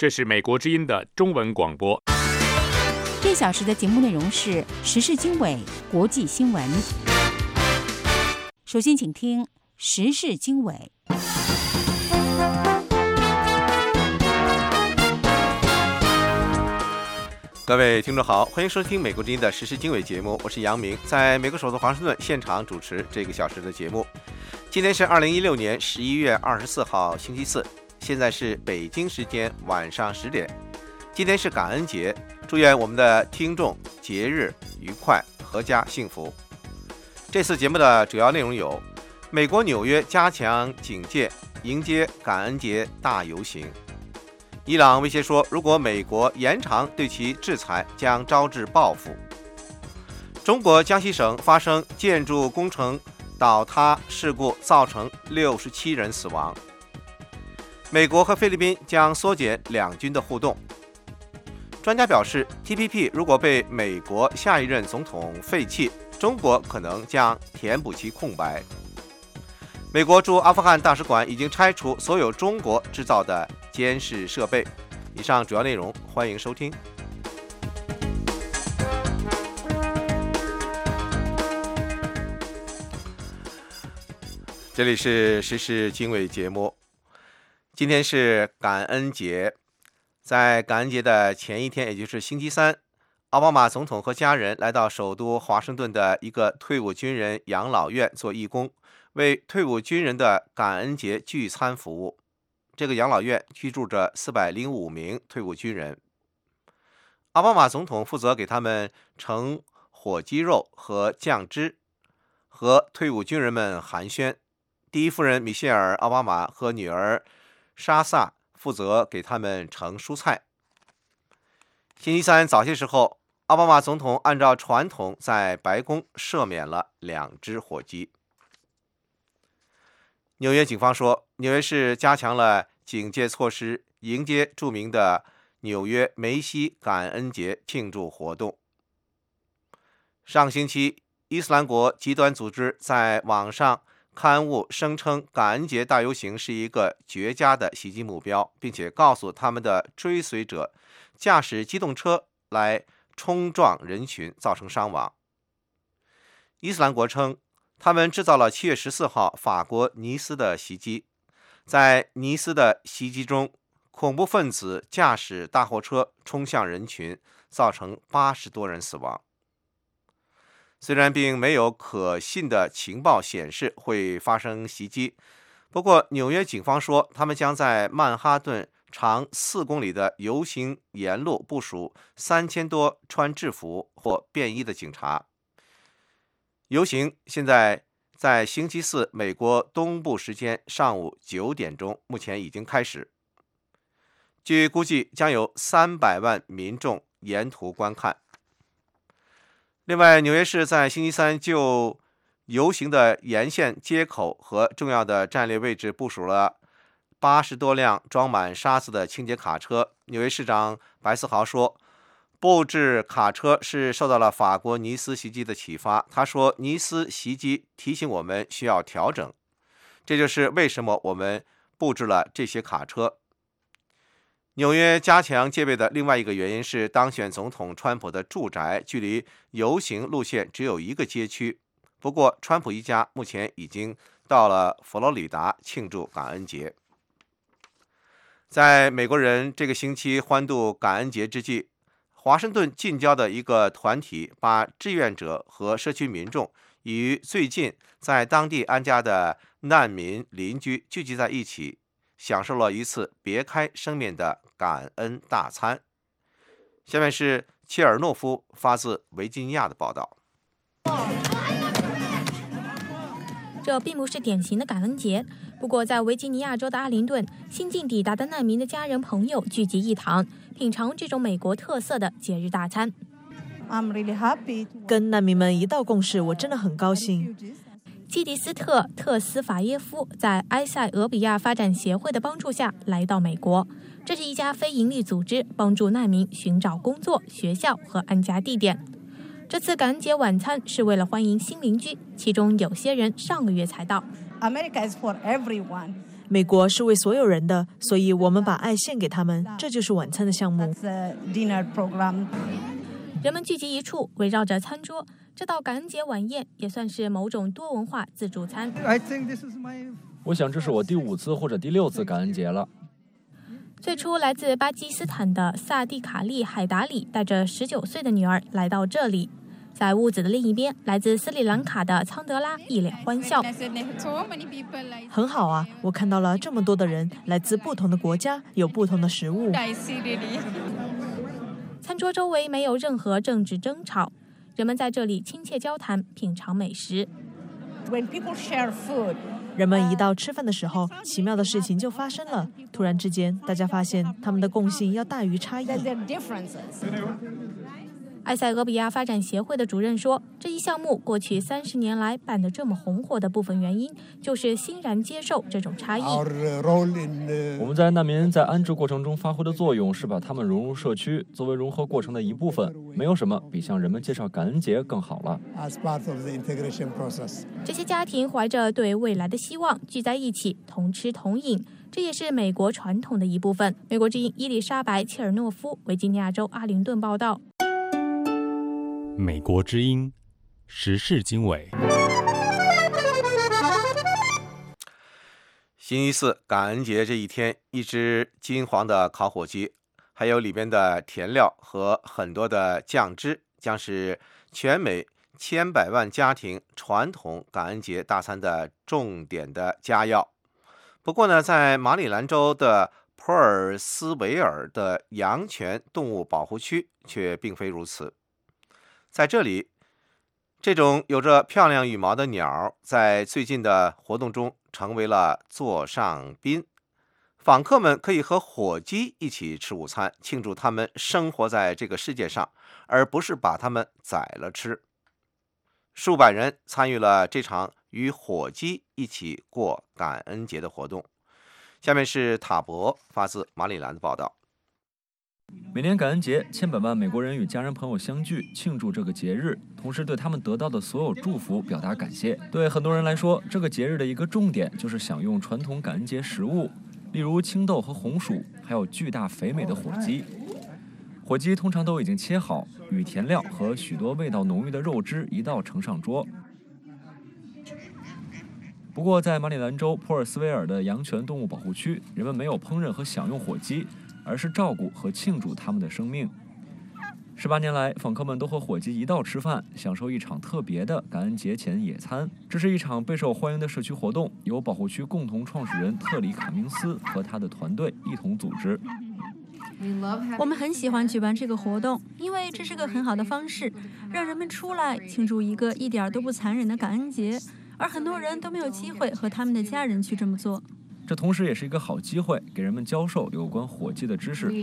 这是美国之音的中文广播。 这小时的节目内容是时事经纬、国际新闻。首先请听时事经纬。 各位听众好，欢迎收听美国之音的时事经纬节目，我是杨明，在美国首都华盛顿现场主持这个小时的节目。今天是2016年11月24号星期四，现在是北京时间晚上10点。今天是感恩节，祝愿我们的听众节日愉快，阖家幸福。这次节目的主要内容有：美国纽约加强警戒，迎接感恩节大游行；伊朗威胁说，如果美国延长对其制裁，将招致报复；中国江西省发生建筑工程倒塌事故，造成67人死亡；美国和菲律宾将缩减两军的互动。专家表示 ，TPP 如果被美国下一任总统废弃，中国可能将填补其空白。美国驻阿富汗大使馆已经拆除所有中国制造的监视设备。以上主要内容，欢迎收听。这里是时事经纬节目。今天是感恩节，在感恩节的前一天，也就是星期三，奥巴马总统和家人来到首都华盛顿的一个退伍军人养老院做义工，为退伍军人的感恩节聚餐服务。这个养老院居住着405名退伍军人。奥巴马总统负责给他们盛火鸡肉和酱汁，和退伍军人们寒暄。第一夫人米歇尔·奥巴马和女儿莎萨负责给他们盛蔬菜。星期三早些时候，奥巴马总统按照传统在白宫赦免了2只火鸡。纽约警方说，纽约市加强了警戒措施，迎接著名的纽约梅西感恩节庆祝活动。上星期，伊斯兰国极端组织在网上刊物声称感恩节大游行是一个绝佳的袭击目标，并且告诉他们的追随者驾驶机动车来冲撞人群，造成伤亡。伊斯兰国称，他们制造了7月14号法国尼斯的袭击。在尼斯的袭击中，恐怖分子驾驶大货车冲向人群，造成80多人死亡。虽然并没有可信的情报显示会发生袭击，不过纽约警方说，他们将在曼哈顿长4公里的游行沿路部署3000多穿制服或便衣的警察。游行现在在星期四美国东部时间上午9点钟，目前已经开始。据估计，将有300万民众沿途观看。另外，纽约市在星期三就游行的沿线街口和重要的战略位置部署了80多辆装满沙子的清洁卡车。纽约市长白思豪说，布置卡车是受到了法国尼斯袭击的启发。他说，尼斯袭击提醒我们需要调整，这就是为什么我们布置了这些卡车。纽约加强戒备的另外一个原因是，当选总统川普的住宅距离游行路线只有1个街区。不过，川普一家目前已经到了佛罗里达庆祝感恩节。在美国人这个星期欢度感恩节之际，华盛顿近郊的一个团体把志愿者和社区民众与最近在当地安家的难民邻居聚集在一起，享受了一次别开生面的感恩大餐。下面是切尔诺夫发自维吉尼亚的报道。 这并不是典型的感恩节，不过在维吉尼亚州的阿灵顿，新近抵达的难民的家人朋友聚集一堂，品尝这种美国特色的节日大餐。 跟难民们一道共事，我真的很高兴。 基迪斯特·特斯法耶夫在埃塞俄比亚发展协会的帮助下来到美国，这是一家非营利组织，帮助难民寻找工作、学校和安家地点。这次感恩节晚餐是为了欢迎新邻居，其中有些人上个月才到。 美国是为所有人的，所以我们把爱献给他们，这就是晚餐的项目。 人们聚集一处，围绕着餐桌。这道感恩节晚宴也算是某种多文化自助餐。 我想这是我第5次或者第6次感恩节了。 最初来自巴基斯坦的萨蒂卡利·海达里带着19岁的女儿来到这里。在屋子的另一边，来自斯里兰卡的仓德拉一脸欢笑。 很好啊，我看到了这么多的人，来自不同的国家，有不同的食物。 餐桌周围没有任何政治争吵，人们在这里亲切交谈，品尝美食。 人们一到吃饭的时候，奇妙的事情就发生了。突然之间，大家发现他们的共性要大于差异。 埃塞俄比亚发展协会的主任说，这一项目过去30年来办得这么红火的部分原因，就是欣然接受这种差异。 我们在难民在安置过程中发挥的作用是把他们融入社区，作为融合过程的一部分。没有什么比向人们介绍感恩节更好了。 这些家庭怀着对未来的希望聚在一起，同吃同饮，这也是美国传统的一部分。美国之音伊丽莎白·切尔诺夫，维吉尼亚州阿灵顿报道。 美国之音时事经纬。 星期四感恩节这一天，一只金黄的烤火鸡，还有里边的甜料和很多的酱汁，将是全美千百万家庭传统感恩节大餐的重点的佳肴。不过呢，在马里兰州的普尔斯维尔的羊犬动物保护区却并非如此。在这里，这种有着漂亮羽毛的鸟在最近的活动中成为了座上宾。访客们可以和火鸡一起吃午餐，庆祝他们生活在这个世界上，而不是把它们宰了吃。数百人参与了这场与火鸡一起过感恩节的活动。下面是塔博发自马里兰的报道。 每年感恩节，千百万美国人与家人朋友相聚，庆祝这个节日，同时对他们得到的所有祝福表达感谢。对很多人来说，这个节日的一个重点就是享用传统感恩节食物，例如青豆和红薯，还有巨大肥美的火鸡。火鸡通常都已经切好，与甜料和许多味道浓郁的肉汁一道盛上桌。不过，在马里兰州普尔斯维尔的羊犬动物保护区，人们没有烹饪和享用火鸡，而是照顾和庆祝他们的生命。18年来，访客们都和火鸡一道吃饭，享受一场特别的感恩节前野餐。这是一场备受欢迎的社区活动，由保护区共同创始人特里卡明斯和他的团队一同组织。 我们很喜欢举办这个活动，因为这是个很好的方式，让人们出来庆祝一个一点都不残忍的感恩节，而很多人都没有机会和他们的家人去这么做。 这同时也是一个好机会，给人们教授有关火鸡的知识。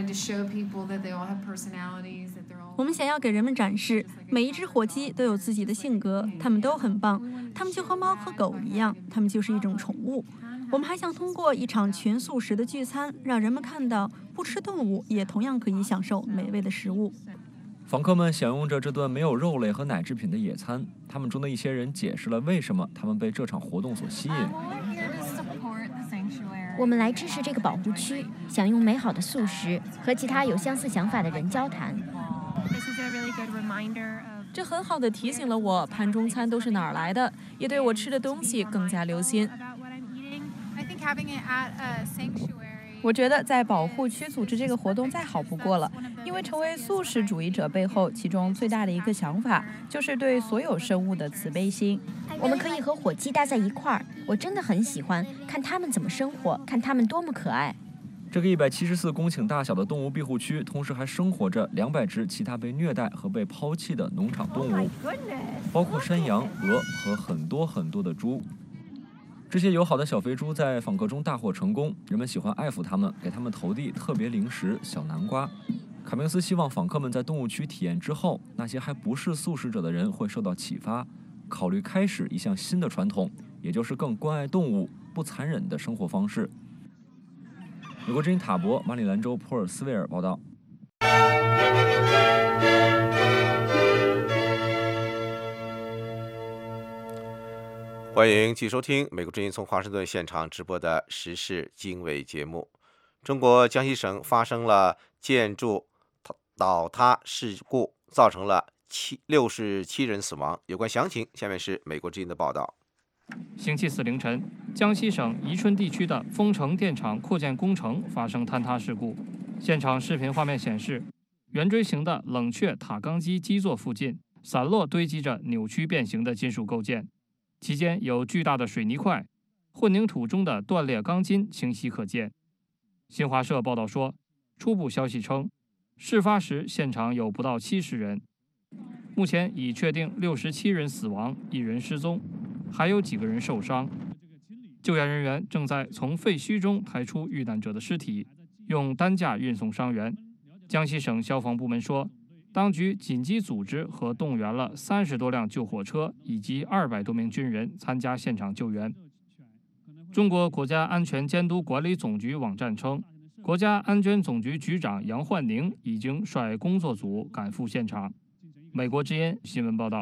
我们想要给人们展示，每一只火鸡都有自己的性格，它们都很棒，它们就和猫和狗一样，它们就是一种宠物。我们还想通过一场全素食的聚餐，让人们看到不吃动物也同样可以享受美味的食物。 访客们享用着这顿没有肉类和奶制品的野餐，他们中的一些人解释了为什么他们被这场活动所吸引。 我们来支持这个保护区，享用美好的素食，和其他有相似想法的人交谈。 这很好的提醒了我盘中餐都是哪儿来的，也对我吃的东西更加留心。 我觉得在保护区组织这个活动再好不过了，因为成为素食主义者背后，其中最大的一个想法就是对所有生物的慈悲心。 我们可以和火鸡待在一块儿，我真的很喜欢看它们怎么生活，看它们多么可爱。 这个174公顷大小的动物庇护区，同时还生活着200只其他被虐待和被抛弃的农场动物，包括山羊、鹅和很多很多的猪。这些友好的小肥猪在访客中大获成功，人们喜欢爱抚它们，给它们投递特别零食小南瓜。卡明斯希望访客们在动物区体验之后，那些还不是素食者的人会受到启发，考虑开始一项新的传统，也就是更关爱动物、不残忍的生活方式。美国之音塔博，马里兰州普尔斯维尔报道。 欢迎继续收听美国之音从华盛顿现场直播的时事经纬节目。中国江西省发生了建筑倒塌事故，造成了67人死亡。有关详情，下面是美国之音的报道。 星期四凌晨，江西省宜春地区的丰城电厂扩建工程发生坍塌事故。现场视频画面显示，圆锥形的冷却塔钢基基座附近散落堆积着扭曲变形的金属构件，其间有巨大的水泥块，混凝土中的断裂钢筋清晰可见。新华社报道说，初步消息称，事发时现场有不到70人，目前已确定67人死亡，1人失踪，还有几个人受伤。救援人员正在从废墟中抬出遇难者的尸体，用担架运送伤员。江西省消防部门说，当局紧急组织和动员了30多辆救火车以及200多名军人参加现场救援。中国国家安全监督管理总局网站称，国家安监总局局长杨焕宁已经率工作组赶赴现场。美国之音新闻报道。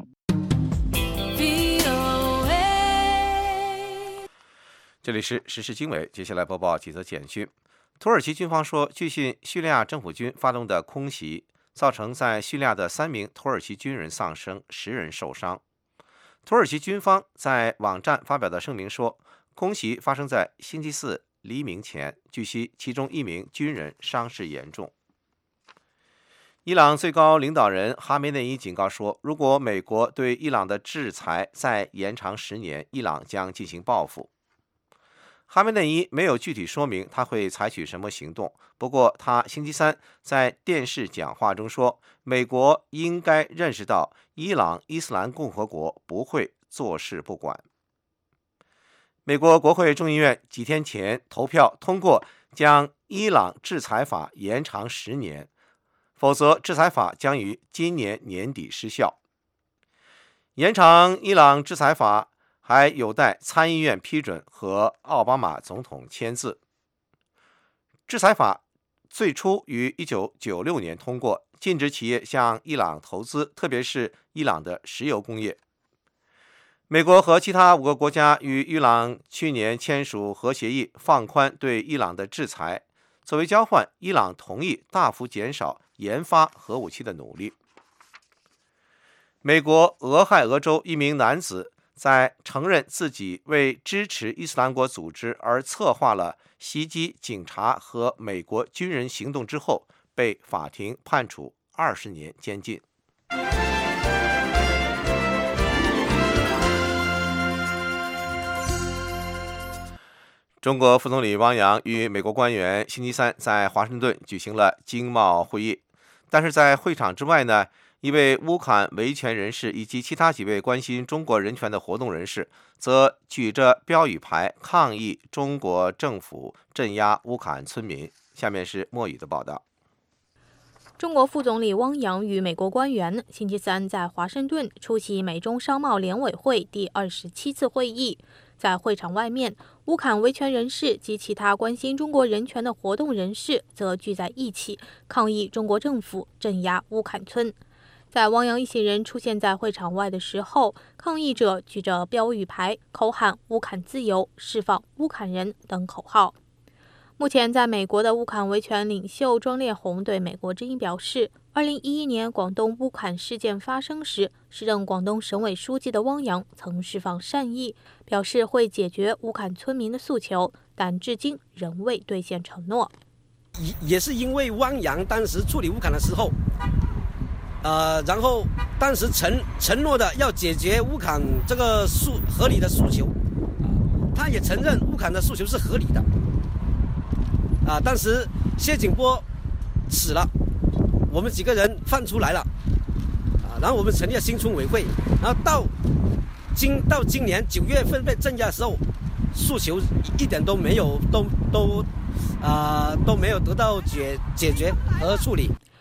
这里是时事经纬，接下来播报几则简讯。土耳其军方说，据信叙利亚政府军发动的空袭造成在叙利亚的3名土耳其军人丧生，10人受伤。土耳其军方在网站发表的声明说，空袭发生在星期四黎明前，据悉其中1名军人伤势严重。伊朗最高领导人哈梅内伊警告说，如果美国对伊朗的制裁再延长10年，伊朗将进行报复。哈梅内伊没有具体说明他会采取什么行动，不过他星期三在电视讲话中说，美国应该认识到伊朗伊斯兰共和国不会坐视不管。美国国会众议院几天前投票通过将伊朗制裁法延长10年，否则制裁法将于今年年底失效。延长伊朗制裁法还有待参议院批准和奥巴马总统签字。制裁法最初于1996年通过，禁止企业向伊朗投资，特别是伊朗的石油工业。美国和其他5个国家与伊朗去年签署核协议，放宽对伊朗的制裁。作为交换，伊朗同意大幅减少研发核武器的努力。美国俄亥俄州一名男子在承认自己为支持伊斯兰国组织而策划了袭击警察和美国军人行动之后，被法庭判处20年监禁。中国副总理汪洋与美国官员星期三在华盛顿举行了经贸会议，但是在会场之外呢，一位乌坎维权人士以及其他几位关心中国人权的活动人士则举着标语牌抗议中国政府镇压乌坎村民。下面是莫宇的报道。 中国副总理汪洋与美国官员星期三在华盛顿出席美中商贸联委会第27次会议。在会场外面，乌坎维权人士及其他关心中国人权的活动人士则聚在一起，抗议中国政府镇压乌坎村。在汪洋一行人出现在会场外的时候，抗议者举着标语牌，口喊乌坎自由、释放乌坎人等口号。目前在美国的乌坎维权领袖庄烈宏对美国之音表示，2011年广东乌坎事件发生时，时任广东省委书记的汪洋曾释放善意，表示会解决乌坎村民的诉求，但至今仍未兑现承诺。 也是因为汪洋当时处理乌坎的时候，然后当时承诺的要解决乌坎这个合理的诉求，他也承认乌坎的诉求是合理的。当时谢景波死了，我们几个人放出来了，然后我们成立了新村委会，然后到今年9月份被镇压的时候，诉求一点都没有，都没有得到解决和处理。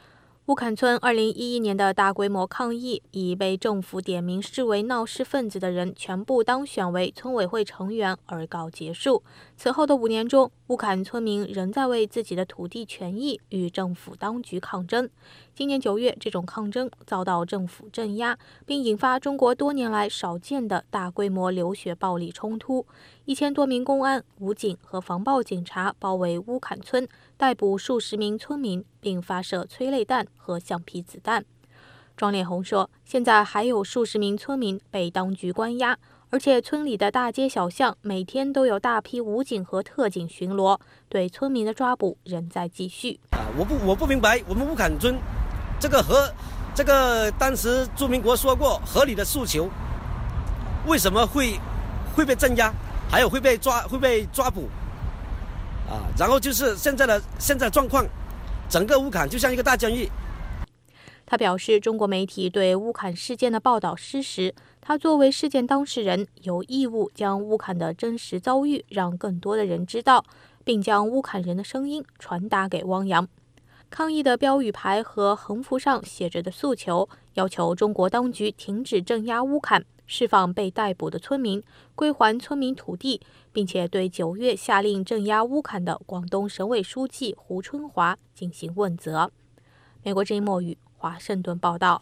乌坎村2011年的大规模抗议，以被政府点名视为闹事分子的人全部当选为村委会成员而告结束。此后的5年中，乌坎村民仍在为自己的土地权益与政府当局抗争。今年9月，这种抗争遭到政府镇压，并引发中国多年来少见的大规模流血暴力冲突。1000多名公安、武警和防暴警察包围乌坎村，逮捕数十名村民，并发射催泪弹和橡皮子弹。庄烈红说，现在还有数十名村民被当局关押，而且村里的大街小巷每天都有大批武警和特警巡逻，对村民的抓捕仍在继续。 我不明白，我们乌坎村这个当时朱明国说过合理的诉求，为什么会被镇压，还有会被抓捕然后就是现在状况，整个乌坎就像一个大监狱。 他表示，中国媒体对乌坎事件的报道失实，他作为事件当事人，有义务将乌坎的真实遭遇让更多的人知道，并将乌坎人的声音传达给汪洋。抗议的标语牌和横幅上写着的诉求，要求中国当局停止镇压乌坎，释放被逮捕的村民，归还村民土地，并且对9月下令镇压乌坎的广东省委书记胡春华进行问责。美国之音莫语华盛顿报道。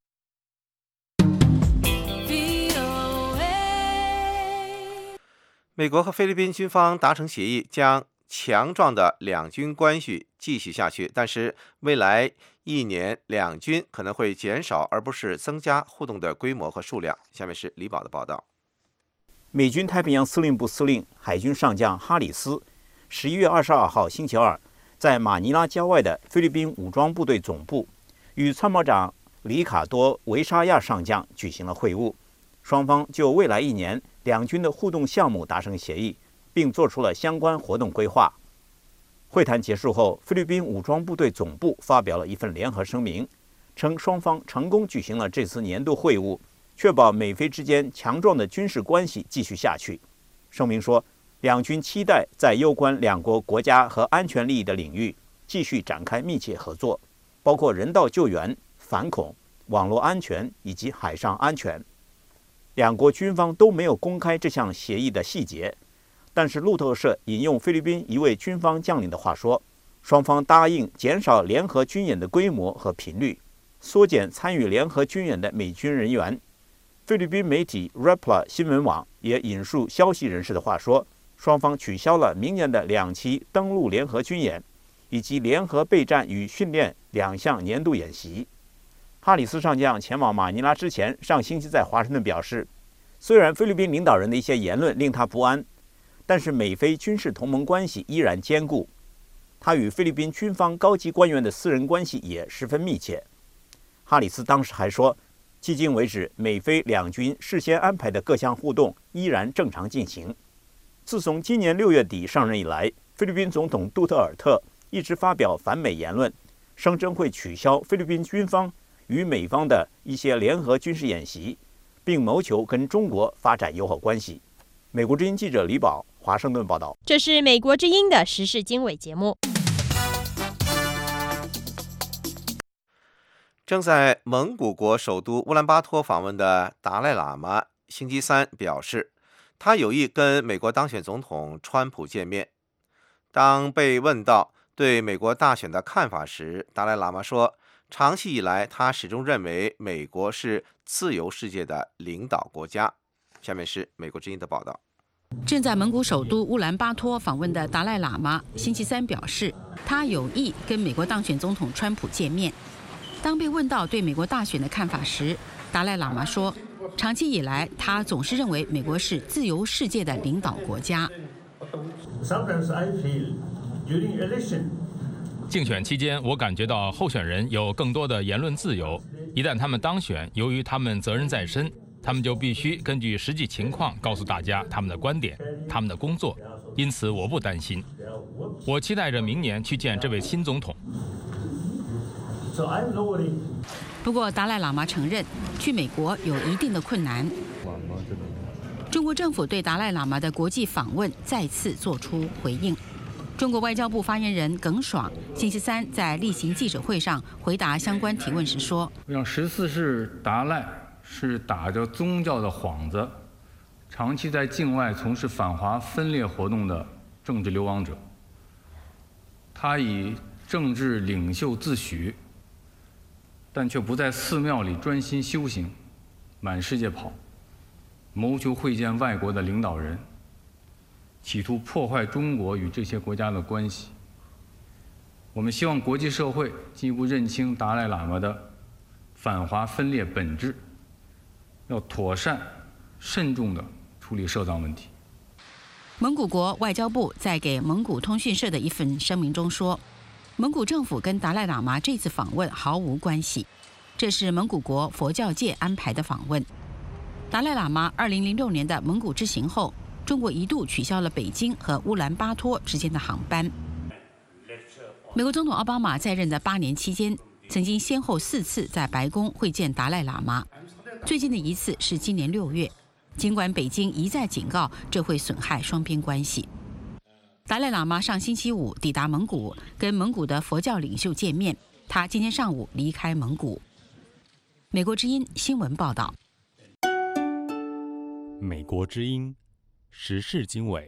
美国和菲律宾军方达成协议，将强壮的两军关系继续下去，但是未来1年两军可能会减少而不是增加互动的规模和数量。下面是李宝的报道。 美军太平洋司令部司令海军上将哈里斯11月22号星期二在马尼拉郊外的菲律宾武装部队总部与参谋长里卡多·维沙亚上将举行了会晤，双方就未来1年两军的互动项目达成协议，并做出了相关活动规划。会谈结束后，菲律宾武装部队总部发表了一份联合声明，称双方成功举行了这次年度会晤，确保美菲之间强壮的军事关系继续下去。声明说，两军期待在攸关两国国家和安全利益的领域继续展开密切合作，包括人道救援、反恐、网络安全以及海上安全。两国军方都没有公开这项协议的细节，但是路透社引用菲律宾一位军方将领的话说，双方答应减少联合军演的规模和频率，缩减参与联合军演的美军人员。菲律宾媒体 Rappler 新闻网也引述消息人士的话说，双方取消了明年的2期登陆联合军演，以及联合备战与训练2项年度演习。哈里斯上将前往马尼拉之前，上星期在华盛顿表示，虽然菲律宾领导人的一些言论令他不安，但是美菲军事同盟关系依然坚固。他与菲律宾军方高级官员的私人关系也十分密切。哈里斯当时还说，迄今为止，美菲两军事先安排的各项互动依然正常进行。自从今年6月底上任以来，菲律宾总统杜特尔特一直发表反美言论，声称会取消菲律宾军方与美方的一些联合军事演习，并谋求跟中国发展友好关系。美国之音记者李宝华盛顿报道。 这是美国之音的时事经纬节目。 正在蒙古国首都乌兰巴托访问的达赖喇嘛星期三表示，他有意跟美国当选总统川普见面。当被问到对美国大选的看法时，达赖喇嘛说，长期以来他始终认为美国是自由世界的领导国家。下面是美国之音的报道。 正在蒙古首都乌兰巴托访问的达赖喇嘛星期三表示，他有意跟美国当选总统川普见面。当被问到对美国大选的看法时，达赖喇嘛说，长期以来他总是认为美国是自由世界的领导国家。 竞选期间，我感觉到候选人有更多的言论自由。一旦他们当选，由于他们责任在身，他们就必须根据实际情况告诉大家他们的观点、他们的工作。因此，我不担心。我期待着明年去见这位新总统。 不过，达赖喇嘛承认去美国有一定的困难。中国政府对达赖喇嘛的国际访问再次做出回应。 中国外交部发言人耿爽星期三在例行记者会上回答相关提问时说：“ 让14世达赖是打着宗教的幌子，长期在境外从事反华分裂活动的政治流亡者。他以政治领袖自诩，但却不在寺庙里专心修行，满世界跑，谋求会见外国的领导人。”企图破坏中国与这些国家的关系。我们希望国际社会进一步认清达赖喇嘛的反华分裂本质，要妥善、慎重地处理涉藏问题。 蒙古国外交部在给蒙古通讯社的一份声明中说，蒙古政府跟达赖喇嘛这次访问毫无关系，这是蒙古国佛教界安排的访问。达赖喇嘛2006年的蒙古之行后，中国一度取消了北京和乌兰巴托之间的航班。美国总统奥巴马在任的8年期间，曾经先后4次在白宫会见达赖喇嘛，最近的一次是今年6月。尽管北京一再警告这会损害双边关系，达赖喇嘛上星期五抵达蒙古，跟蒙古的佛教领袖见面。他今天上午离开蒙古。美国之音新闻报道。 美国之音时事经纬，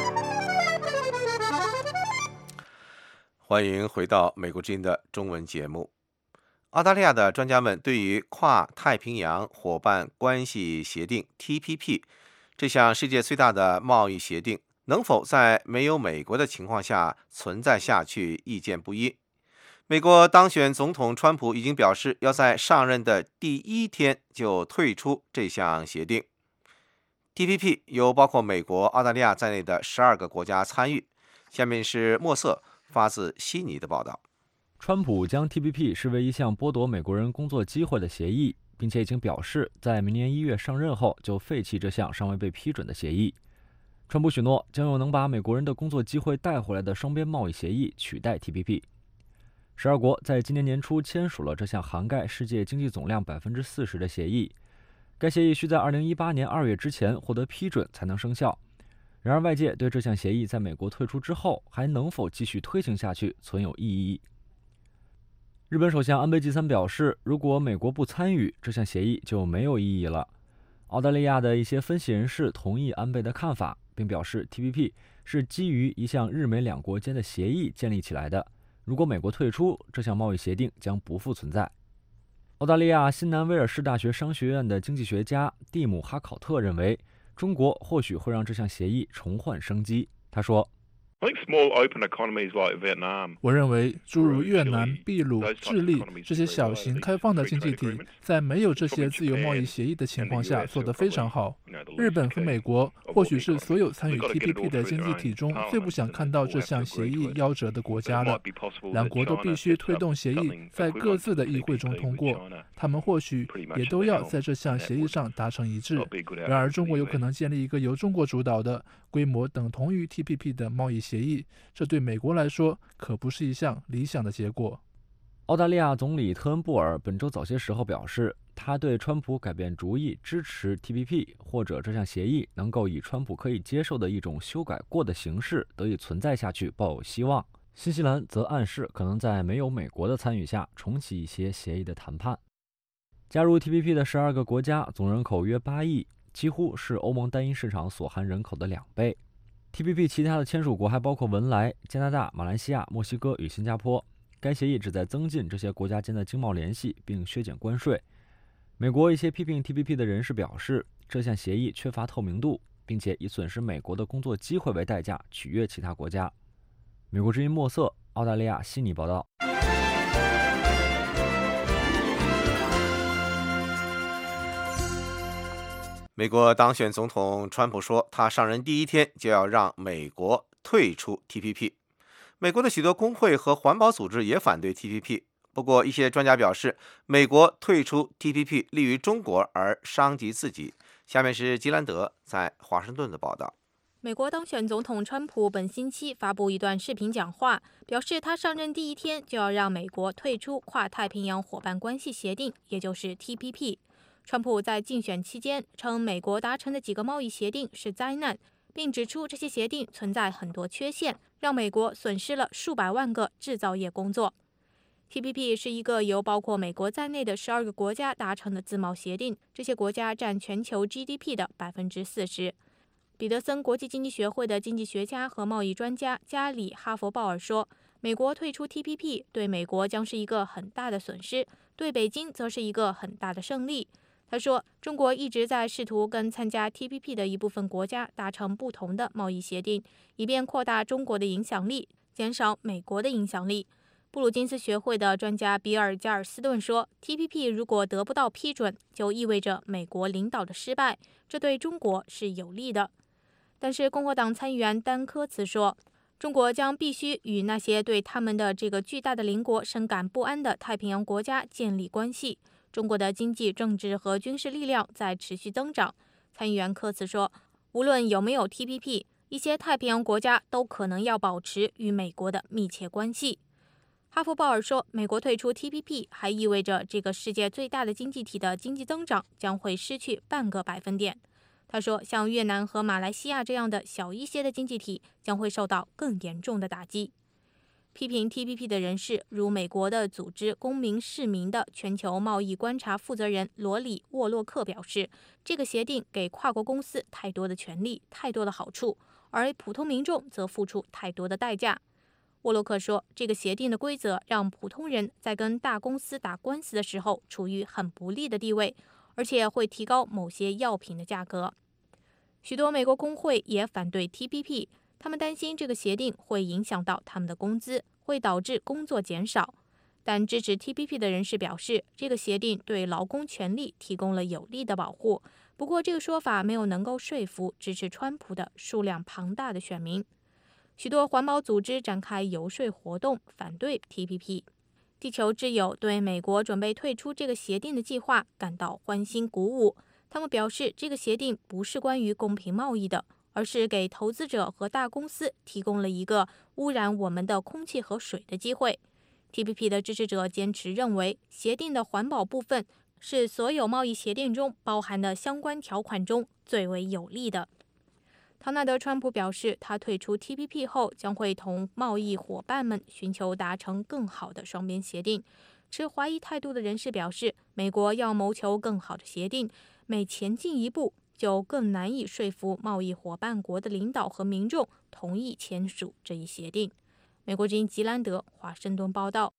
欢迎回到美国之音的中文节目。澳大利亚的专家们对于跨太平洋伙伴关系协定 TPP 这项世界最大的贸易协定能否在没有美国的情况下存在下去意见不一。美国当选总统川普已经表示要在上任的第1天就退出这项协定。TPP 由包括美国、澳大利亚在内的12个国家参与。下面是墨色发自悉尼的报道。 川普将 TPP 视为一项剥夺美国人工作机会的协议，并且已经表示在明年1月上任后就废弃这项尚未被批准的协议。川普许诺将用能把美国人的工作机会带回来的双边贸易协议取代 TPP。12国在今年年初签署了这项涵盖世界经济总量40%的协议。该协议需在2018年2月之前获得批准才能生效。然而，外界对这项协议在美国退出之后还能否继续推行下去存有异议。日本首相安倍晋三表示，如果美国不参与，这项协议就没有意义了。澳大利亚的一些分析人士同意安倍的看法，并表示 TPP 是基于一项日美两国间的协议建立起来的。如果美国退出，这项贸易协定将不复存在。澳大利亚新南威尔士大学商学院的经济学家蒂姆·哈考特认为，中国或许会让这项协议重焕生机。他说， 我认为诸如越南、秘鲁、智利这些小型开放的经济体，在没有这些自由贸易协议的情况下做得非常好。日本和美国或许是所有参与 TPP 的经济体中最不想看到这项协议夭折的国家了。两国都必须推动协议在各自的议会中通过，他们或许也都要在这项协议上达成一致。然而，中国有可能建立一个由中国主导的、规模等同于 TPP 的贸易协议，这对美国来说可不是一项理想的结果。 澳大利亚总理特恩布尔本周早些时候表示，他对川普改变主意支持 TPP 或者这项协议能够以川普可以接受的一种修改过的形式得以存在下去抱有希望。新西兰则暗示可能在没有美国的参与下重启一些协议的谈判。加入 TPP 的12个国家总人口约8亿，几乎是欧盟单一市场所含人口的2倍。TPP 其他的签署国还包括文莱、加拿大、马来西亚、墨西哥与新加坡。该协议旨在增进这些国家间的经贸联系，并削减关税。美国一些批评 TPP 的人士表示，这项协议缺乏透明度，并且以损失美国的工作机会为代价取悦其他国家。美国之音墨色，澳大利亚悉尼报道。 美国当选总统川普说，他上任第1天就要让美国退出 TPP。美国的许多工会和环保组织也反对 TPP。不过，一些专家表示，美国退出 TPP 利于中国而伤及自己。下面是吉兰德在华盛顿的报道。 美国当选总统川普本星期发布一段视频讲话，表示他上任第1天就要让美国退出跨太平洋伙伴关系协定，也就是 TPP。川普在竞选期间称，美国达成的几个贸易协定是灾难， 并指出这些协定存在很多缺陷，让美国损失了数百万个制造业工作。TPP 是一个由包括美国在内的12个国家达成的自贸协定，这些国家占全球 GDP 的40%。彼得森国际经济学会的经济学家和贸易专家加里·哈佛鲍尔说，美国退出 TPP 对美国将是一个很大的损失，对北京则是一个很大的胜利。他说，中国一直在试图跟参加 TPP 的一部分国家达成不同的贸易协定，以便扩大中国的影响力，减少美国的影响力。布鲁金斯学会的专家比尔·加尔斯顿说 ，TPP 如果得不到批准，就意味着美国领导的失败，这对中国是有利的。但是共和党参议员丹科茨说，中国将必须与那些对他们的这个巨大的邻国深感不安的太平洋国家建立关系。中国的经济、政治和军事力量在持续增长。参议员科茨说，无论有没有 TPP， 一些太平洋国家都可能要保持与美国的密切关系。哈佛鲍尔说，美国退出 TPP 还意味着这个世界最大的经济体的经济增长将会失去半个百分点。他说，像越南和马来西亚这样的小一些的经济体将会受到更严重的打击。批评 TPP 的人士如美国的组织公民市民的全球贸易观察负责人罗里·沃洛克表示，这个协定给跨国公司太多的权利、太多的好处，而普通民众则付出太多的代价。沃洛克说，这个协定的规则让普通人在跟大公司打官司的时候处于很不利的地位，而且会提高某些药品的价格。许多美国工会也反对 TPP， 他们担心这个协定会影响到他们的工资，会导致工作减少。但支持 TPP 的人士表示，这个协定对劳工权利提供了有力的保护。不过，这个说法没有能够说服支持川普的数量庞大的选民。许多环保组织展开游说活动，反对 TPP。地球之友对美国准备退出这个协定的计划感到欢欣鼓舞。他们表示，这个协定不是关于公平贸易的，而是给投资者和大公司提供了一个污染我们的空气和水的机会。TPP 的支持者坚持认为，协定的环保部分是所有贸易协定中包含的相关条款中最为有利的。唐纳德·川普表示，他退出 TPP 后将会同贸易伙伴们寻求达成更好的双边协定。持怀疑态度的人士表示，美国要谋求更好的协定，每前进一步就更难以说服贸易伙伴国的领导和民众同意签署这一协定。美国之音吉兰德华盛顿报道。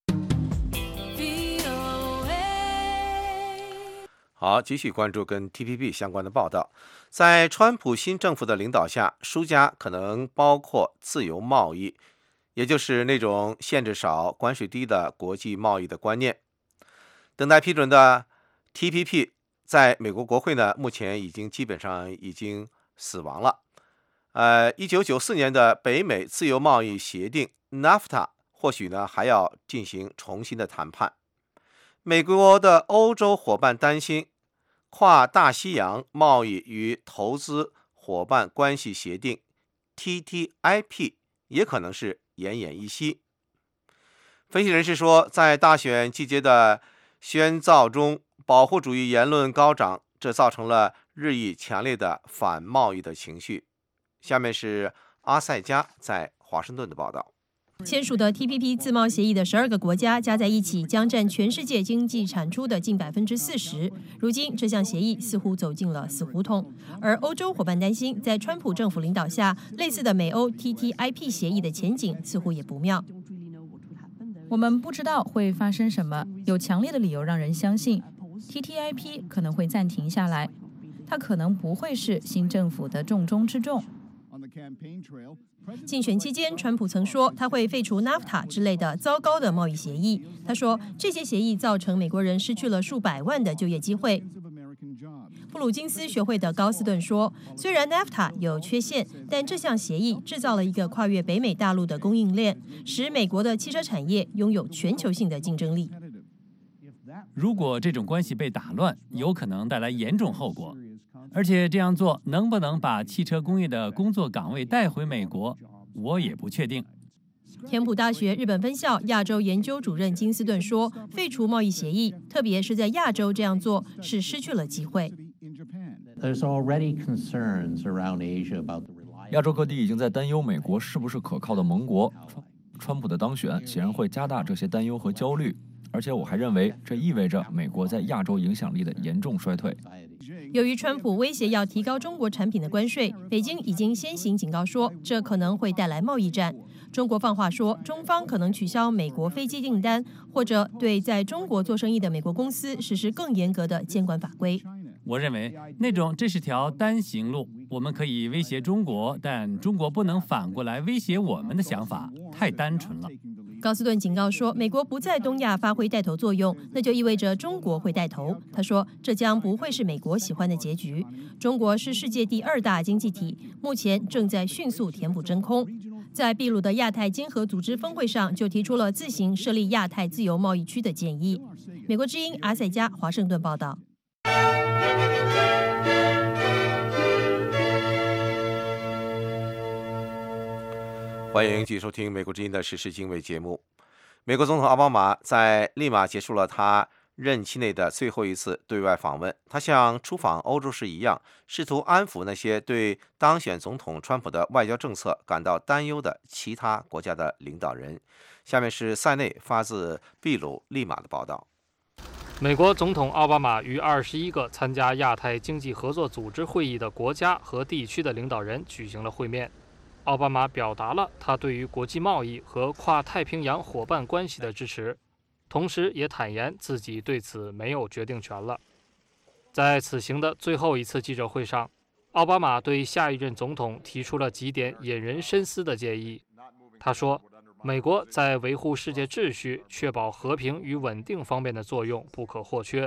好，继续关注跟 TPP 相关的报道。在川普新政府的领导下，输家可能包括自由贸易，也就是那种限制少、关税低的国际贸易的观念。等待批准的 TPP 在美国国会呢，目前基本上已经死亡了。1994年的北美自由贸易协定 NAFTA 或许呢还要进行重新的谈判。美国的欧洲伙伴担心跨大西洋贸易与投资伙伴关系协定 TTIP 也可能是奄奄一息。分析人士说，在大选季节的喧噪中，保护主义言论高涨，这造成了日益强烈的反贸易的情绪。下面是阿塞加在华盛顿的报道。 签署的 TPP 自贸协议的12个国家加在一起，将占全世界经济产出的近40%。如今，这项协议似乎走进了死胡同，而欧洲伙伴担心，在川普政府领导下，类似的美欧 TTIP 协议的前景似乎也不妙。 我们不知道会发生什么，有强烈的理由让人相信 TTIP 可能会暂停下来，它可能不会是新政府的重中之重。 竞选期间，川普曾说他会废除 NAFTA 之类的糟糕的贸易协议。他说，这些协议造成美国人失去了数百万的就业机会。布鲁金斯学会的高斯顿说，虽然 NAFTA 有缺陷，但这项协议制造了一个跨越北美大陆的供应链，使美国的汽车产业拥有全球性的竞争力。 如果这种关系被打乱，有可能带来严重后果。而且这样做能不能把汽车工业的工作岗位带回美国，我也不确定。 田浦大学日本分校亚洲研究主任金斯顿说，废除贸易协议，特别是在亚洲这样做，是失去了机会。 亚洲各地已经在担忧美国是不是可靠的盟国。川普的当选显然会加大这些担忧和焦虑，而且我还认为这意味着美国在亚洲影响力的严重衰退。 由于川普威胁要提高中国产品的关税，北京已经先行警告说，这可能会带来贸易战。中国放话说，中方可能取消美国飞机订单，或者对在中国做生意的美国公司实施更严格的监管法规。 我认为这是条单行路，我们可以威胁中国，但中国不能反过来威胁我们的想法，太单纯了。 高斯顿警告说，美国不在东亚发挥带头作用，那就意味着中国会带头。他说，这将不会是美国喜欢的结局。中国是世界第2大经济体，目前正在迅速填补真空。在秘鲁的亚太经合组织峰会上，就提出了自行设立亚太自由贸易区的建议。美国之音阿塞加华盛顿报道。 欢迎继续收听美国之音的时事经纬节目。美国总统奥巴马在利马结束了他任期内的最后一次对外访问，他像出访欧洲时一样，试图安抚那些对当选总统川普的外交政策感到担忧的其他国家的领导人。下面是塞内发自秘鲁利马的报道。 美国总统奥巴马与21个参加亚太经济合作组织会议的国家和地区的领导人举行了会面。奥巴马表达了他对于国际贸易和跨太平洋伙伴关系的支持，同时也坦言自己对此没有决定权了。在此行的最后一次记者会上，奥巴马对下一任总统提出了几点引人深思的建议。他说，美国在维护世界秩序、确保和平与稳定方面的作用不可或缺。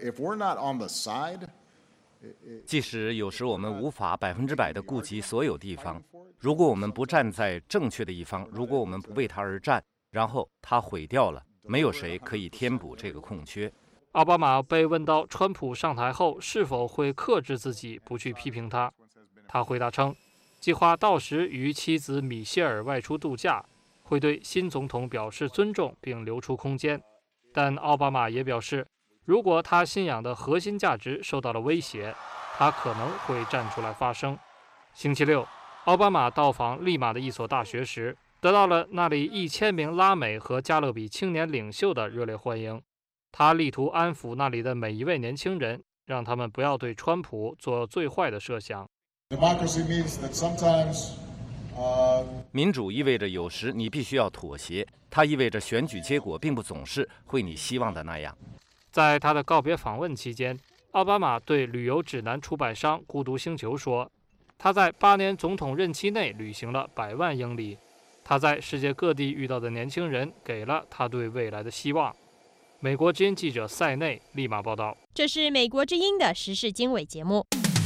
即使有时我们无法100%地顾及所有地方，如果我们不站在正确的一方，如果我们不为它而战，然后它毁掉了，没有谁可以填补这个空缺。 奥巴马被问到川普上台后是否会克制自己不去批评他，他回答称，计划到时与妻子米歇尔外出度假，会对新总统表示尊重并留出空间。但奥巴马也表示，如果他信仰的核心价值受到了威胁，他可能会站出来发声。星期六，奥巴马到访利马的一所大学时，得到了那里1000名拉美和加勒比青年领袖的热烈欢迎。他力图安抚那里的每一位年轻人，让他们不要对川普做最坏的设想。 民主意味着有时你必须要妥协，它意味着选举结果并不总是会你希望的那样。 在他的告别访问期间，奥巴马对旅游指南出版商孤独星球说，他在8年总统任期内旅行了100万英里，他在世界各地遇到的年轻人给了他对未来的希望。美国之音记者塞内利马报道。 这是美国之音的时事经纬节目。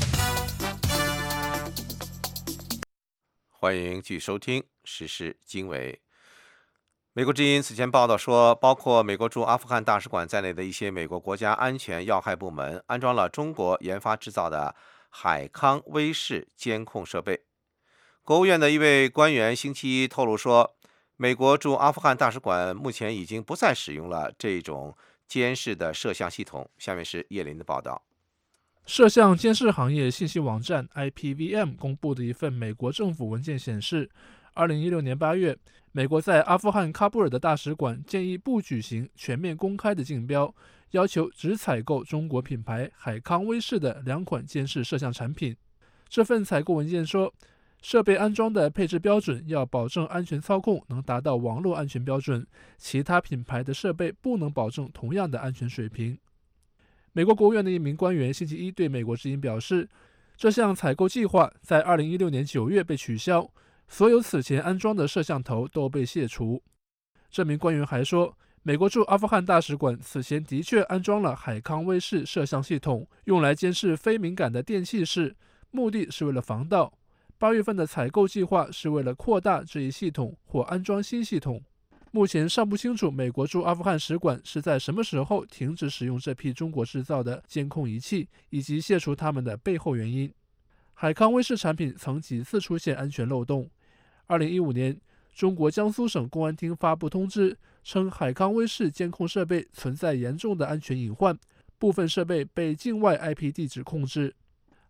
欢迎继续收听时事经纬。美国之音此前报道说，包括美国驻阿富汗大使馆在内的一些美国国家安全要害部门安装了中国研发制造的海康威视监控设备。国务院的一位官员星期一透露说，美国驻阿富汗大使馆目前已经不再使用了这种监视的摄像系统。下面是叶林的报道。 摄像监视行业信息网站 IPVM 公布的一份美国政府文件显示，2016年8月，美国在阿富汗喀布尔的大使馆建议不举行全面公开的竞标，要求只采购中国品牌海康威视的2款监视摄像产品。这份采购文件说，设备安装的配置标准要保证安全操控能达到网络安全标准，其他品牌的设备不能保证同样的安全水平。美国国务院的一名官员星期一对美国之音表示，这项采购计划在2016年9月被取消，所有此前安装的摄像头都被卸除。这名官员还说，美国驻阿富汗大使馆此前的确安装了海康威视摄像系统，用来监视非敏感的电气室，目的是为了防盗。8月份的采购计划是为了扩大这一系统或安装新系统。目前尚不清楚美国驻阿富汗使馆是在什么时候停止使用这批中国制造的监控仪器，以及卸除它们的背后原因。海康威视产品曾几次出现安全漏洞。2015年，中国江苏省公安厅发布通知，称海康威视监控设备存在严重的安全隐患，部分设备被境外 IP 地址控制。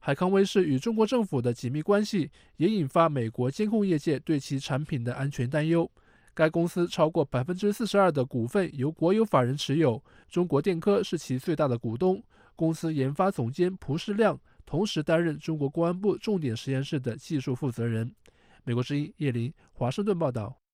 海康威视与中国政府的紧密关系也引发美国监控业界对其产品的安全担忧。该公司超过42%的股份由国有法人持有，中国电科是其最大的股东。公司研发总监蒲世亮同时担任中国公安部重点实验室的技术负责人。美国之音叶林，华盛顿报道。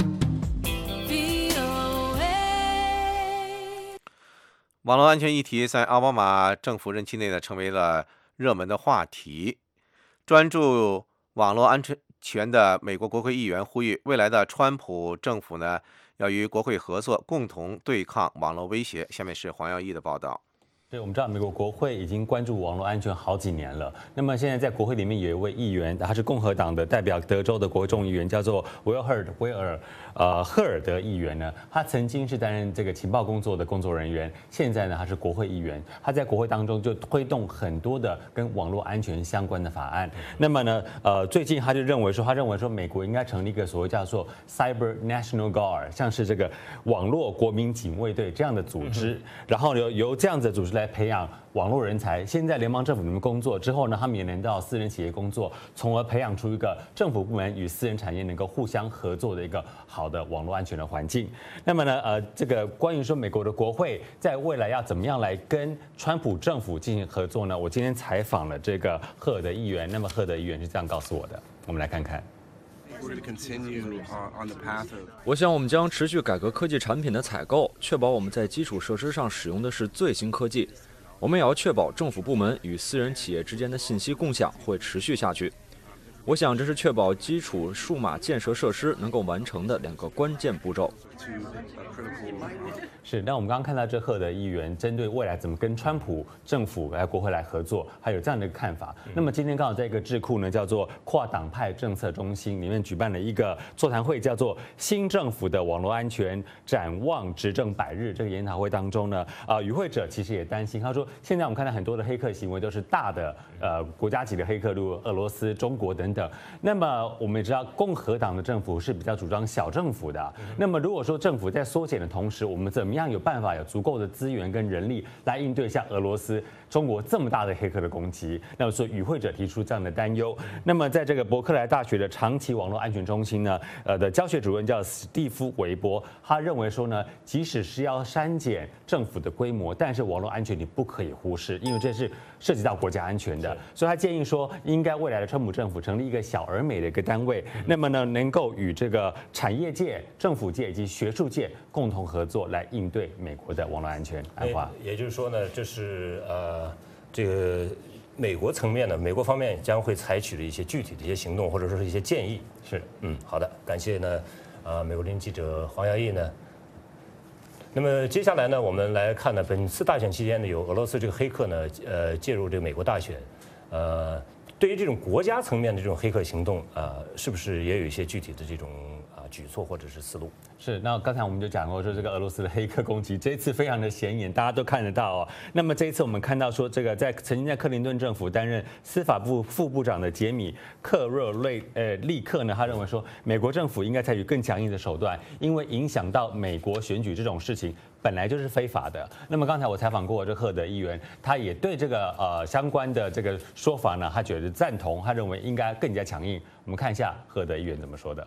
网络安全议题在奥巴马政府任期内呢，成为了热门的话题。专注网络安全的美国国会议员呼吁，未来的川普政府呢，要与国会合作，共同对抗网络威胁。下面是黄耀义的报道。 对，我们知道美国国会已经关注网络安全好几年了。那么现在在国会里面有一位议员，他是共和党的代表德州的国会众议员，叫做威尔赫尔德议员呢。他曾经是担任这个情报工作的工作人员，现在呢他是国会议员。他在国会当中就推动很多的跟网络安全相关的法案。那么呢，最近他认为说美国应该成立一个所谓叫做 Cyber National Guard， 像是这个网络国民警卫队这样的组织，然后由这样子的组织来培养网络人才。现在联邦政府里面工作之后呢，他们也能到私人企业工作，从而培养出一个政府部门与私人产业能够互相合作的一个好的网络安全的环境。那么呢，这个关于说美国的国会在未来要怎么样来跟川普政府进行合作呢？我今天采访了这个赫尔德议员，那么赫尔德议员是这样告诉我的，我们来看看。 我想我们将持续改革科技产品的采购，确保我们在基础设施上使用的是最新科技。我们也要确保政府部门与私人企业之间的信息共享会持续下去。我想这是确保基础数码建设设施能够完成的2个关键步骤。 是，那我们刚刚看到这赫的议员针对未来怎么跟川普政府来国会来合作，还有这样的一个看法。那么今天刚好在一个智库呢，叫做跨党派政策中心里面举办了一个座谈会，叫做新政府的网络安全展望执政100日。这个研讨会当中呢，与会者其实也担心，他说现在我们看到很多的黑客行为都是大的国家级的黑客，例如俄罗斯、中国等等。那么我们也知道共和党的政府是比较主张小政府的。那么如果说政府在缩减的同时，我们怎么样有办法有足够的资源跟人力来应对像俄罗斯、中国这么大的黑客的攻击？那么说与会者提出这样的担忧。那么在这个伯克莱大学的长期网络安全中心呢，的教学主任叫史蒂夫·韦伯，他认为说呢，即使是要删减政府的规模，但是网络安全你不可以忽视，因为这是涉及到国家安全的。所以他建议说，应该未来的川普政府成立一个小而美的一个单位，那么呢，能够与这个产业界、政府界以及学术界共同合作来应对美国的网络安全。安华， 也就是说呢，这是这个美国层面呢，美国方面将会采取的一些具体的一些行动，或者说是一些建议。 是， 好的，感谢呢，美国之音记者黄耀义呢。那么接下来呢，我们来看呢，本次大选期间呢，有俄罗斯这个黑客呢，介入这个美国大选，对于这种国家层面的这种黑客行动，是不是也有一些具体的这种举措或者是思路？ 是，那刚才我们就讲过说这个俄罗斯的黑客攻击，这一次非常的显眼，大家都看得到哦。那么这一次我们看到说，这个曾经在克林顿政府担任司法部副部长的杰米·克热利克呢，他认为说，美国政府应该采取更强硬的手段，因为影响到美国选举这种事情本来就是非法的。那么刚才我采访过这赫德议员，他也对这个相关的这个说法呢，他觉得赞同，他认为应该更加强硬。我们看一下赫德议员怎么说的。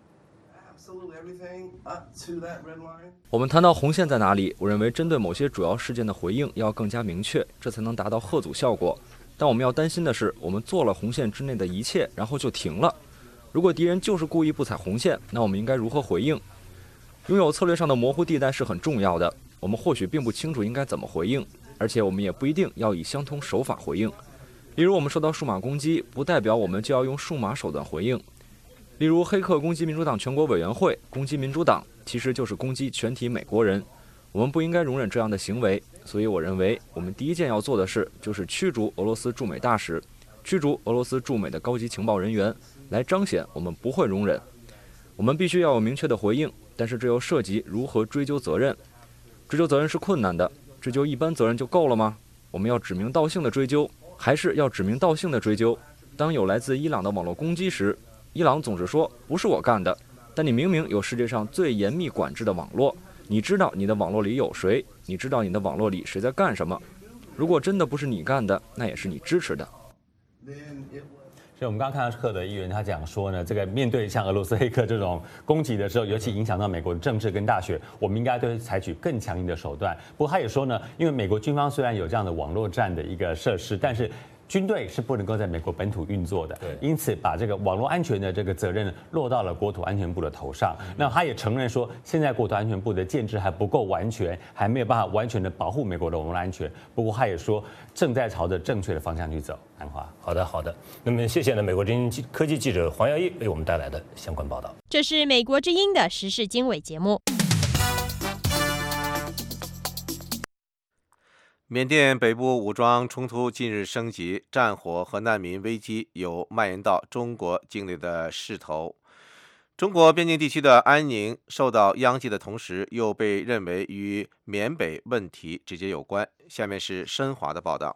我们谈到红线在哪里，我认为针对某些主要事件的回应要更加明确，这才能达到吓阻效果。但我们要担心的是，我们做了红线之内的一切，然后就停了。如果敌人就是故意不踩红线，那我们应该如何回应？拥有策略上的模糊地带是很重要的。我们或许并不清楚应该怎么回应，而且我们也不一定要以相同手法回应。例如，我们受到数码攻击，不代表我们就要用数码手段回应。例如，黑客攻击民主党全国委员会，攻击民主党，其实就是攻击全体美国人。我们不应该容忍这样的行为，所以我认为，我们第一件要做的事就是驱逐俄罗斯驻美大使，驱逐俄罗斯驻美的高级情报人员，来彰显我们不会容忍。我们必须要有明确的回应，但是这又涉及如何追究责任。追究责任是困难的，追究一般责任就够了吗？我们要指名道姓的追究，还是要指名道姓的追究？当有来自伊朗的网络攻击时，伊朗总是说不是我干的，但你明明有世界上最严密管制的网络，你知道你的网络里有谁，你知道你的网络里谁在干什么。如果真的不是你干的，那也是你支持的。 所以我们刚刚看到贺德议员他讲说呢，这个面对像俄罗斯黑客这种攻击的时候，尤其影响到美国的政治跟大选，我们应该都会采取更强硬的手段。不过他也说呢，因为美国军方虽然有这样的网络战的一个设施，但是军队是不能够在美国本土运作的，因此把这个网络安全的这个责任落到了国土安全部的头上。那他也承认说，现在国土安全部的建制还不够完全，还没有办法完全的保护美国的网络安全。不过他也说，正在朝着正确的方向去走。安华， 好的。那么谢谢呢，美国之音科技记者黄耀一为我们带来的相关报道。 这是美国之音的时事经纬节目。 缅甸北部武装冲突近日升级，战火和难民危机有蔓延到中国境内的势头。中国边境地区的安宁受到殃及的同时，又被认为与缅北问题直接有关。下面是申华的报道。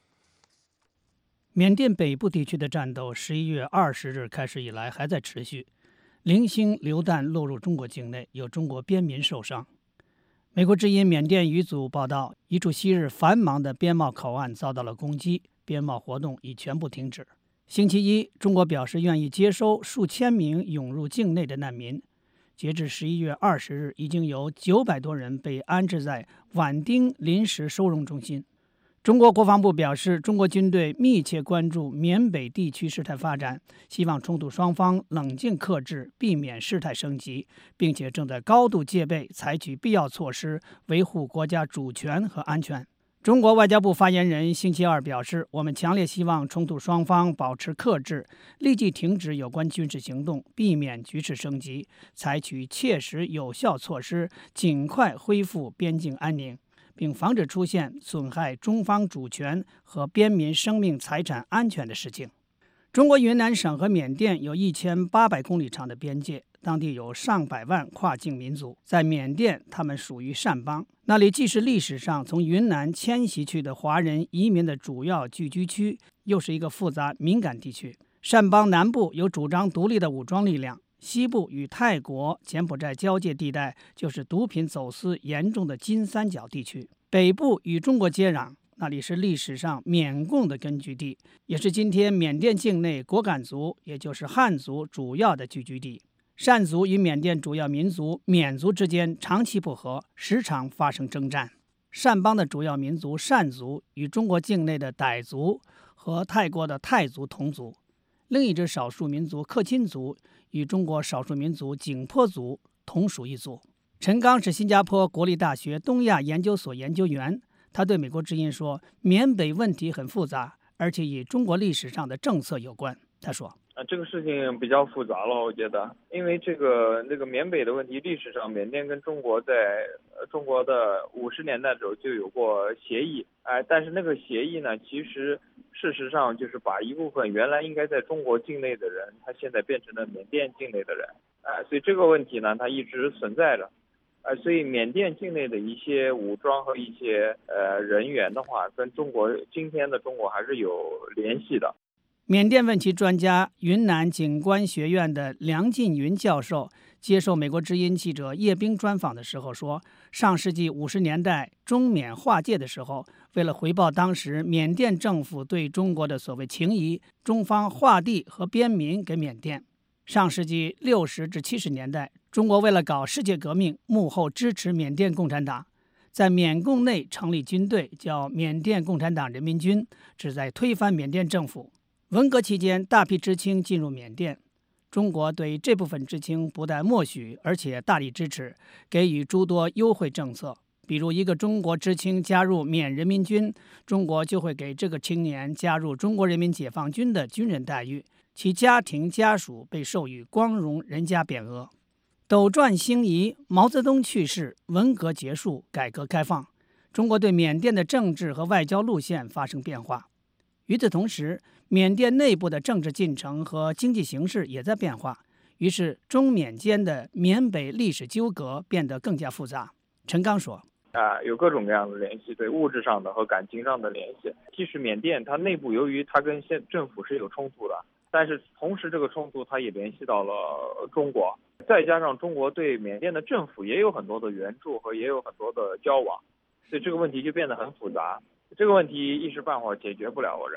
缅甸北部地区的战斗11月20日开始以来还在持续，零星榴弹落入中国境内，有中国边民受伤。美国之音缅甸语组报道，一处昔日繁忙的边贸口岸遭到了攻击，边贸活动已全部停止。星期一，中国表示愿意接收数千名涌入境内的难民。截至11月20日，已经有900多人被安置在畹町临时收容中心。中国国防部表示，中国军队密切关注缅北地区事态发展，希望冲突双方冷静克制，避免事态升级，并且正在高度戒备，采取必要措施维护国家主权和安全。中国外交部发言人星期二表示，我们强烈希望冲突双方保持克制，立即停止有关军事行动，避免局势升级，采取切实有效措施，尽快恢复边境安宁，并防止出现损害中方主权和边民生命财产安全的事情。中国云南省和缅甸有1800公里长的边界，当地有上百万跨境民族。在缅甸，他们属于善邦，那里既是历史上从云南迁徙去的华人移民的主要聚居区，又是一个复杂敏感地区。善邦南部有主张独立的武装力量，西部与泰国、柬埔寨交界地带就是毒品走私严重的金三角地区，北部与中国接壤，那里是历史上缅共的根据地，也是今天缅甸境内果敢族，也就是汉族主要的聚居地。善族与缅甸主要民族缅族之间长期不和，时常发生征战。善邦的主要民族善族与中国境内的傣族和泰国的泰族同族，另一支少数民族克钦族与中国少数民族景颇族同属一族。陈刚是新加坡国立大学东亚研究所研究员，他对美国之音说，缅北问题很复杂，而且与中国历史上的政策有关。他说， 这个事情比较复杂了，我觉得，因为这个缅北的问题，历史上缅甸跟中国在中国的50年代的时候就有过协议，但是那个协议呢，其实事实上就是把一部分原来应该在中国境内的人，他现在变成了缅甸境内的人，所以这个问题呢，它一直存在着。所以缅甸境内的一些武装和一些人员的话，跟今天的中国还是有联系的。 缅甸问题专家、云南警官学院的梁进云教授接受美国之音记者叶冰专访的时候说，上世纪50年代中缅划界的时候，为了回报当时缅甸政府对中国的所谓情谊，中方划地和边民给缅甸。上世纪60至70年代，中国为了搞世界革命，幕后支持缅甸共产党，在缅共内成立军队，叫缅甸共产党人民军，旨在推翻缅甸政府。文革期间，大批知青进入缅甸，中国对这部分知青不但默许，而且大力支持，给予诸多优惠政策。比如，一个中国知青加入缅人民军，中国就会给这个青年加入中国人民解放军的军人待遇，其家庭家属被授予光荣人家匾额。斗转星移，毛泽东去世，文革结束，改革开放，中国对缅甸的政治和外交路线发生变化。与此同时，缅甸内部的政治进程和经济形势也在变化，于是中缅间的缅北历史纠葛变得更加复杂。陈刚说， 有各种各样的联系，对物质上的和感情上的联系。即使缅甸它内部由于它跟政府是有冲突的，但是同时这个冲突它也联系到了中国，再加上中国对缅甸的政府也有很多的援助和也有很多的交往，所以这个问题就变得很复杂。这个问题一时半会儿解决不了，我认为。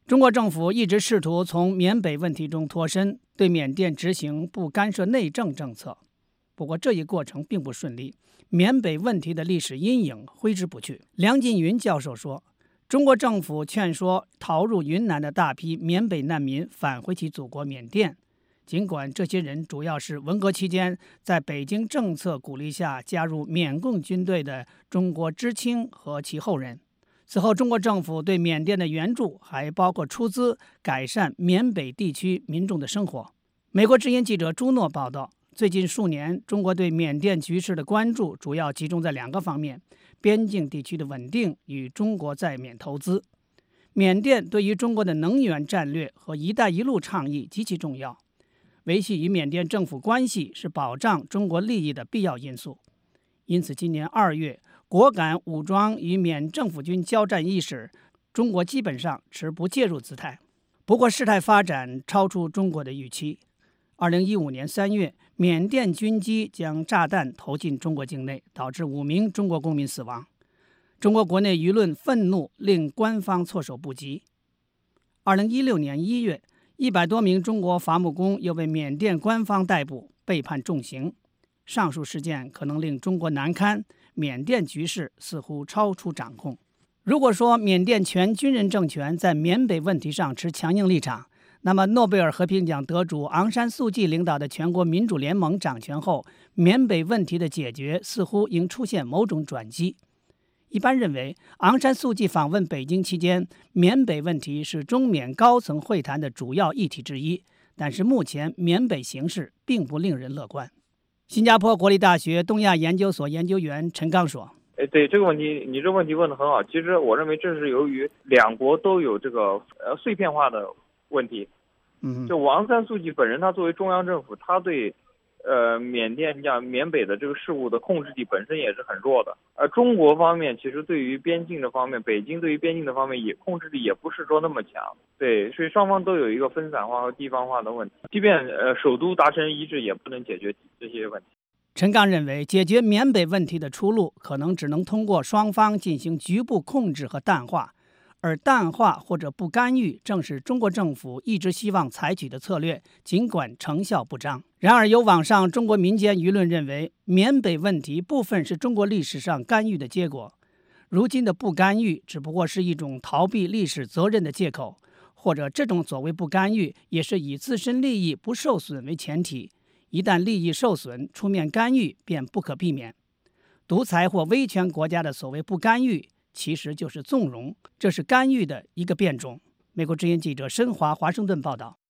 中国政府一直试图从缅北问题中脱身，对缅甸执行不干涉内政政策。不过这一过程并不顺利，缅北问题的历史阴影挥之不去。梁进云教授说，中国政府劝说逃入云南的大批缅北难民返回其祖国缅甸，尽管这些人主要是文革期间在北京政策鼓励下加入缅共军队的中国知青和其后人。此后，中国政府对缅甸的援助还包括出资改善缅北地区民众的生活。美国之音记者朱诺报道，最近数年，中国对缅甸局势的关注主要集中在2个方面：边境地区的稳定与中国在缅投资。缅甸对于中国的能源战略和“一带一路”倡议极其重要，维系与缅甸政府关系是保障中国利益的必要因素。因此，今年2月，果敢武装与缅政府军交战伊始，中国基本上持不介入姿态。不过，事态发展超出中国的预期。2015年3月，缅甸军机将炸弹投进中国境内，导致5名中国公民死亡。中国国内舆论愤怒，令官方措手不及。2016年1月，100多名中国伐木工又被缅甸官方逮捕，被判重刑。上述事件可能令中国难堪，缅甸局势似乎超出掌控。如果说缅甸全军人政权在缅北问题上持强硬立场，那么诺贝尔和平奖得主昂山素季领导的全国民主联盟掌权后，缅北问题的解决似乎应出现某种转机。一般认为，昂山素季访问北京期间，缅北问题是中缅高层会谈的主要议题之一，但是目前缅北形势并不令人乐观。新加坡国立大学东亚研究所研究员陈刚说， 对这个问题，你这问题问得很好。其实我认为这是由于2国都有这个碎片化的问题。就昂山素季本人，他作为中央政府，他对缅北的这个事务的控制力本身也是很弱的。中国方面其实对于边境的方面，北京对于边境的方面也控制力也不是说那么强。对，所以双方都有一个分散化和地方化的问题。即便首都达成一致，也不能解决这些问题。 陈刚认为，解决缅北问题的出路可能只能通过双方进行局部控制和淡化。而淡化或者不干预正是中国政府一直希望采取的策略，尽管成效不彰。然而，有网上中国民间舆论认为，缅北问题部分是中国历史上干预的结果，如今的不干预只不过是一种逃避历史责任的借口，或者这种所谓不干预也是以自身利益不受损为前提，一旦利益受损，出面干预便不可避免。独裁或威权国家的所谓不干预其实就是纵容，这是干预的一个变种。美国之音记者申华华盛顿报道。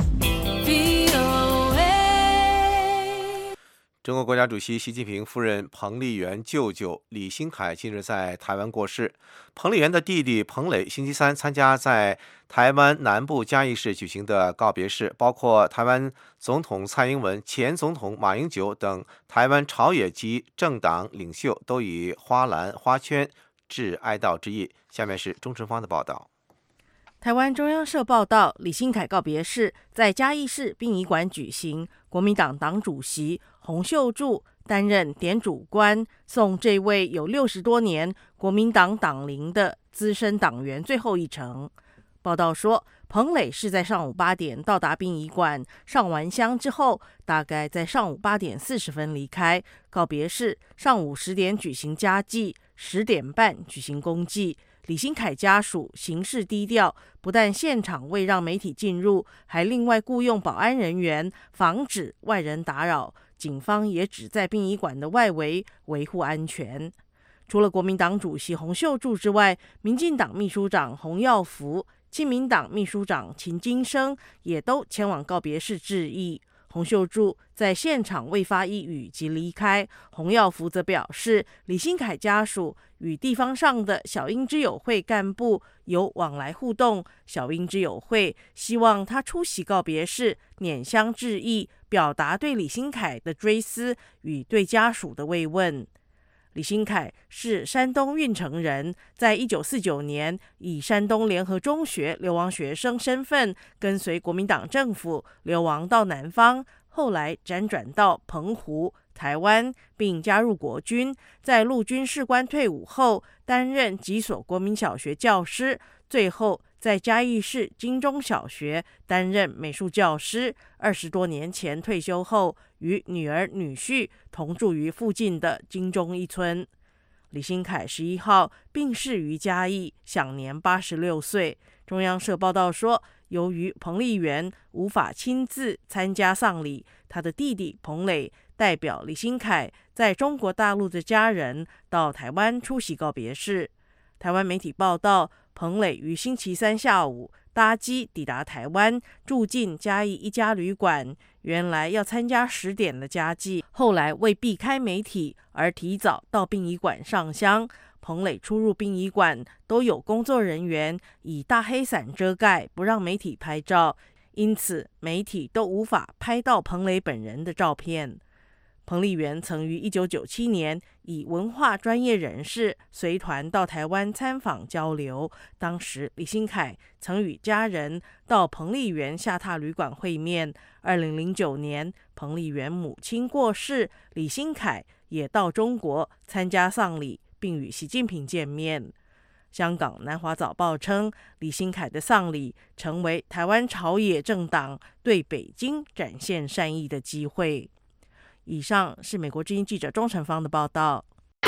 中国国家主席习近平夫人彭丽媛舅舅李新凯近日在台湾过世。彭丽媛的弟弟彭磊星期三参加在台湾南部嘉义市举行的告别式，包括台湾总统蔡英文、前总统马英九等台湾朝野及政党领袖都以花篮花圈致哀悼之意。下面是钟成芳的报道。 台湾中央社报道，李新凯告别式在嘉义市殡仪馆举行，国民党党主席洪秀柱担任典主官，送这位有60多年国民党党龄的资深党员最后一程。报道说，彭磊是在上午8点到达殡仪馆，上完香之后，大概在上午8点40分离开。告别式上午10点举行家祭，10点半举行公祭。李新凯家属行事低调，不但现场未让媒体进入，还另外雇用保安人员，防止外人打扰。警方也只在殡仪馆的外围维护安全。除了国民党主席洪秀柱之外，民进党秘书长洪耀福、亲民党秘书长秦金生也都前往告别式致意。洪秀柱在现场未发一语即离开。洪耀福则表示，李新凯家属与地方上的小英之友会干部有往来互动，小英之友会希望他出席告别式，拈香致意，表达对李新凯的追思与对家属的慰问。李新凯是山东运城人，在1949年以山东联合中学流亡学生身份跟随国民党政府流亡到南方，后来辗转到澎湖、台湾，并加入国军。在陆军士官退伍后，担任几所国民小学教师，最后在嘉义市金钟小学担任美术教师，20多年前退休后，与女儿女婿同住于附近的金钟一村。李新凯11号病逝于嘉义，享年86岁。中央社报道说，由于彭丽媛无法亲自参加丧礼，他的弟弟彭磊代表李新凯在中国大陆的家人到台湾出席告别式。台湾媒体报道，彭磊于星期三下午搭机抵达台湾，住进嘉义一家旅馆。原来要参加10点的家祭，后来为避开媒体而提早到殡仪馆上香。彭磊出入殡仪馆都有工作人员以大黑伞遮盖，不让媒体拍照，因此媒体都无法拍到彭磊本人的照片。彭丽媛曾于1997年以文化专业人士随团到台湾参访交流，当时李新凯曾与家人到彭丽媛下榻旅馆会面。2009年，彭丽媛母亲过世，李新凯也到中国参加丧礼，并与习近平见面。香港南华早报称，李新凯的丧礼成为台湾朝野政党对北京展现善意的机会。以上是美国之音记者钟成芳的报道。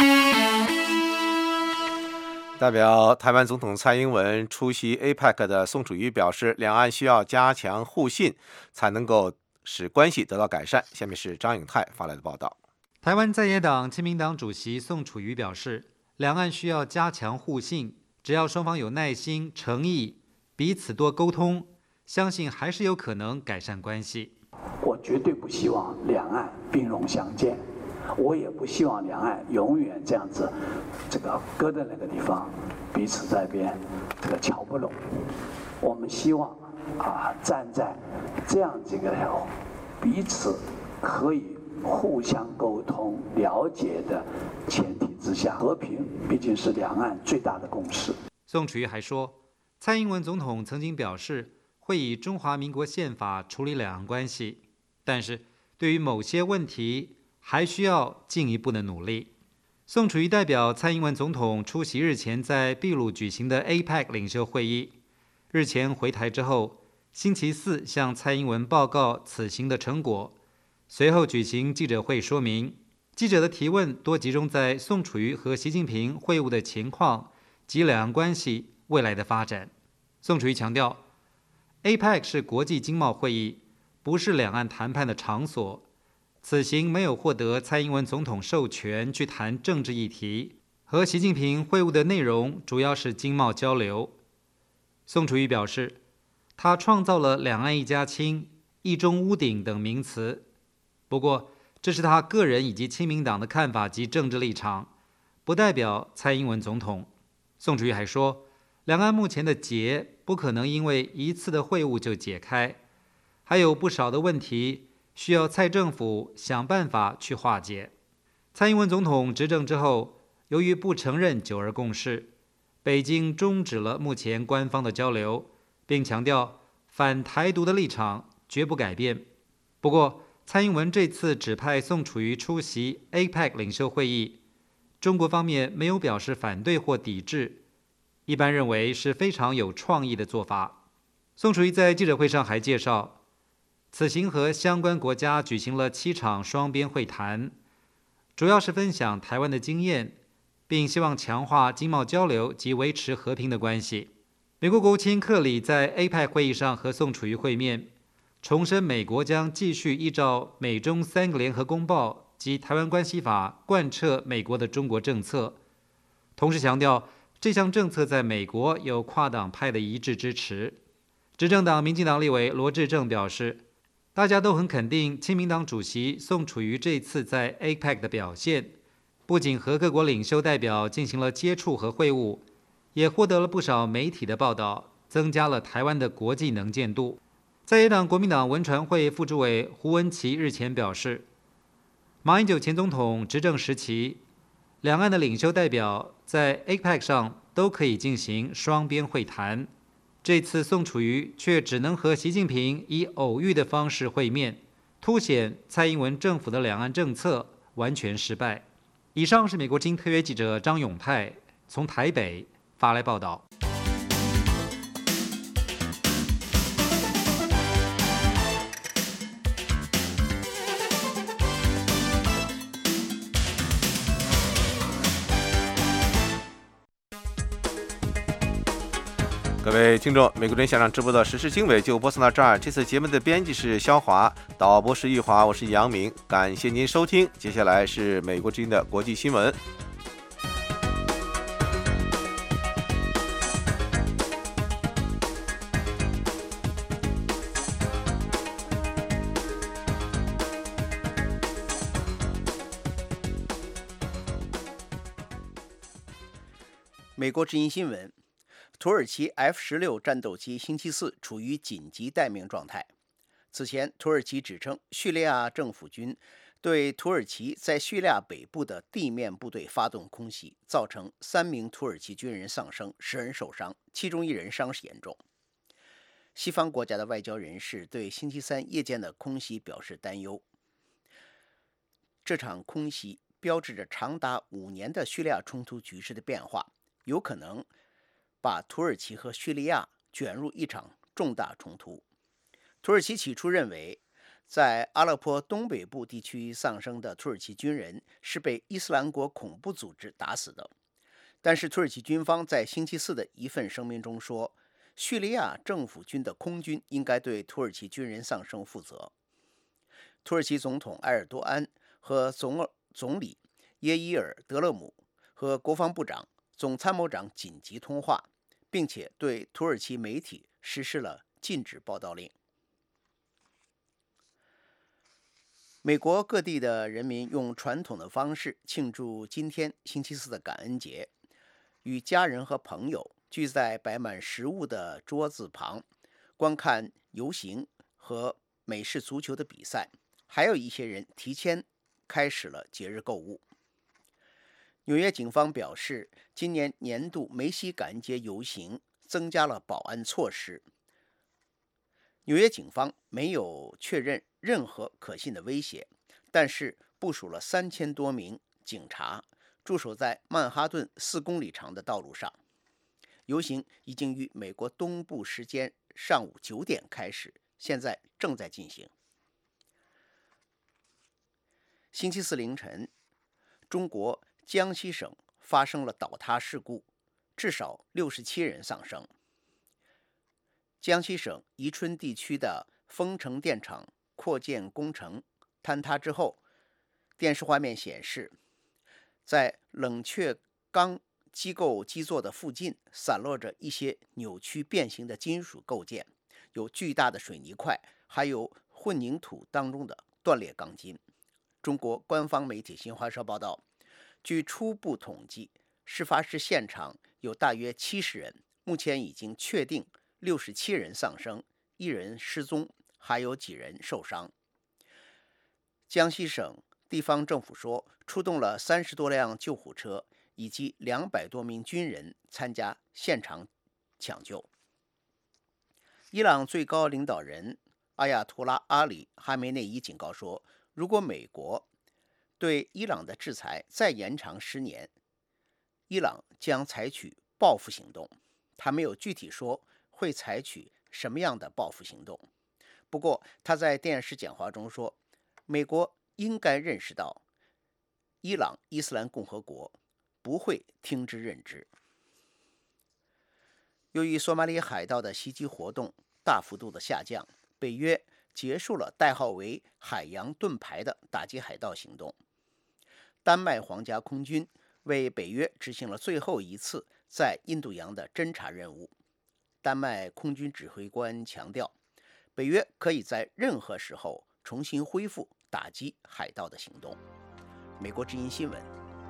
代表台湾总统蔡英文出席 APEC 的宋楚瑜表示，两岸需要加强互信，才能够使关系得到改善。下面是张永泰发来的报道。 台湾在野党亲民党主席宋楚瑜表示，两岸需要加强互信，只要双方有耐心、诚意，彼此多沟通，相信还是有可能改善关系。 我绝对不希望两岸兵戎相见，我也不希望两岸永远这样子，搁在那个地方，彼此在边瞧不拢。我们希望站在这样彼此可以互相沟通、了解的前提之下，和平毕竟是两岸最大的共识。 宋楚瑜还说，蔡英文总统曾经表示会以中华民国宪法处理两岸关系，但是对于某些问题还需要进一步的努力。宋楚瑜代表蔡英文总统出席日前在秘鲁举行的 APEC 领袖会议，日前回台之后，星期四向蔡英文报告此行的成果，随后举行记者会说明。记者的提问多集中在宋楚瑜和习近平会晤的情况及两岸关系未来的发展。宋楚瑜强调， APEC 是国际经贸会议，不是两岸谈判的场所。此行没有获得蔡英文总统授权去谈政治议题，和习近平会晤的内容主要是经贸交流。宋楚瑜表示，他创造了两岸一家亲、一中屋顶等名词，不过这是他个人以及亲民党的看法及政治立场，不代表蔡英文总统。宋楚瑜还说，两岸目前的结不可能因为一次的会晤就解开，还有不少的问题需要蔡政府想办法去化解。蔡英文总统执政之后，由于不承认九二共识，北京终止了目前官方的交流，并强调反台独的立场绝不改变。不过，蔡英文这次指派宋楚瑜出席 APEC 领袖会议，中国方面没有表示反对或抵制，一般认为是非常有创意的做法。宋楚瑜在记者会上还介绍，此行和相关国家举行了7场双边会谈，主要是分享台湾的经验，并希望强化经贸交流及维持和平的关系。美国国务卿克里在 APEC 会议上和宋楚瑜会面，重申美国将继续依照美中3个联合公报及台湾关系法贯彻美国的中国政策，同时强调这项政策在美国有跨党派的一致支持。执政党民进党立委罗致政表示，大家都很肯定亲民党主席宋楚瑜这次在 APEC 的表现，不仅和各国领袖代表进行了接触和会晤，也获得了不少媒体的报道，增加了台湾的国际能见度。在野党国民党文传会副主委胡文琦日前表示，马英九前总统执政时期，两岸的领袖代表在 APEC 上都可以进行双边会谈，这次宋楚瑜却只能和习近平以偶遇的方式会面，凸显蔡英文政府的两岸政策完全失败。以上是美国之音特约记者张永泰从台北发来报道。 各位听众，美国之音现场直播的时事经纬就播送到这儿。这次节目的编辑是肖华，导播是玉华，我是杨明，感谢您收听。接下来是美国之音的国际新闻。 美国之音新闻：土耳其 F-16战斗机星期四处于紧急待命状态。此前，土耳其指称叙利亚政府军对土耳其在叙利亚北部的地面部队发动空袭，造成3名土耳其军人丧生，10人受伤，其中1人伤势严重。西方国家的外交人士对星期三夜间的空袭表示担忧。这场空袭标志着长达5年的叙利亚冲突局势的变化，有可能把土耳其和叙利亚卷入一场重大冲突。土耳其起初认为，在阿勒颇东北部地区丧生的土耳其军人是被伊斯兰国恐怖组织打死的，但是土耳其军方在星期四的一份声明中说，叙利亚政府军的空军应该对土耳其军人丧生负责。土耳其总统埃尔多安和总理耶伊尔德勒姆和国防部长、总参谋长紧急通话，并且对土耳其媒体实施了禁止报道令。美国各地的人民用传统的方式庆祝今天星期四的感恩节，与家人和朋友聚在摆满食物的桌子旁，观看游行和美式足球的比赛，还有一些人提前开始了节日购物。纽约警方表示，今年年度梅西感恩节游行增加了保安措施。纽约警方没有确认任何可信的威胁，但是部署了3000多名警察驻守在曼哈顿4公里长的道路上。游行已经于美国东部时间上午9点开始，现在正在进行。星期四凌晨，中国江西省发生了倒塌事故，至少67人丧生。江西省宜春地区的丰城电厂扩建工程坍塌之后，电视画面显示，在冷却钢机构基座的附近散落着一些扭曲变形的金属构件，有巨大的水泥块，还有混凝土当中的断裂钢筋。中国官方媒体新华社报道，据初步统计，事发时现场有大约70人，目前已经确定67人丧生，1人失踪，还有几人受伤。江西省地方政府说，出动了30多辆救护车以及200多名军人参加现场抢救。伊朗最高领导人阿亚图拉阿里哈梅内伊警告说，如果美国对伊朗的制裁再延长10年，伊朗将采取报复行动。他没有具体说会采取什么样的报复行动。不过他在电视讲话中说，美国应该认识到伊朗伊斯兰共和国不会听之任之。由于索马里海盗的袭击活动大幅度的下降，北约结束了代号为海洋盾牌的打击海盗行动。丹麦皇家空军为北约执行了最后一次在印度洋的侦察任务。丹麦空军指挥官强调，北约可以在任何时候重新恢复打击海盗的行动。美国之音新闻。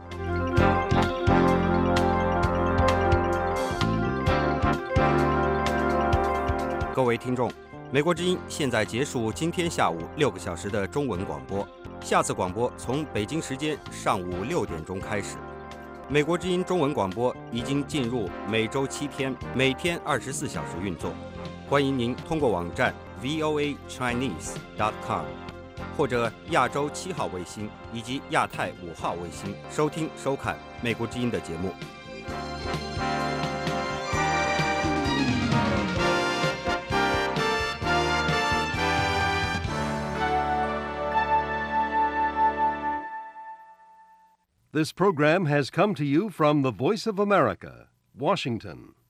各位听众，美国之音现在结束今天下午6个小时的中文广播，下次广播从北京时间上午6点钟开始。美国之音中文广播已经进入每周7天，每天24小时运作。欢迎您通过网站 voachinese.com 或者亚洲7号卫星以及亚太5号卫星收听收看美国之音的节目。 This program has come to you from the Voice of America, Washington.